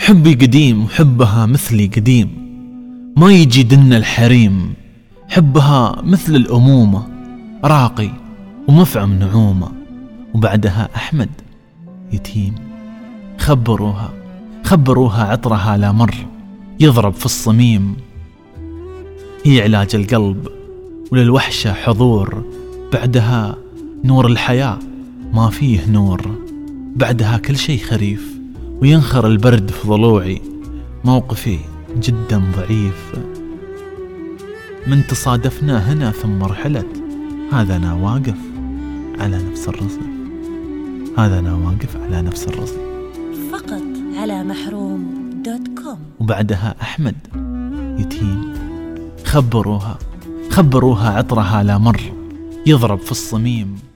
حبي قديم وحبها مثلي قديم، ما يجي دنا الحريم. حبها مثل الأمومة، راقي ومفعم نعومة. وبعدها أحمد يتيم. خبروها عطرها لا مر يضرب في الصميم. هي علاج القلب وللوحشة حضور. بعدها نور الحياة ما فيه نور. بعدها كل شي خريف وينخر البرد في ضلوعي. موقفي جدا ضعيف. من تصادفنا هنا ثم رحلت، هذا أنا واقف على نفس الرصيف. فقط على محروم.com. وبعدها أحمد يتيم. خبروها عطرها لا مر يضرب في الصميم.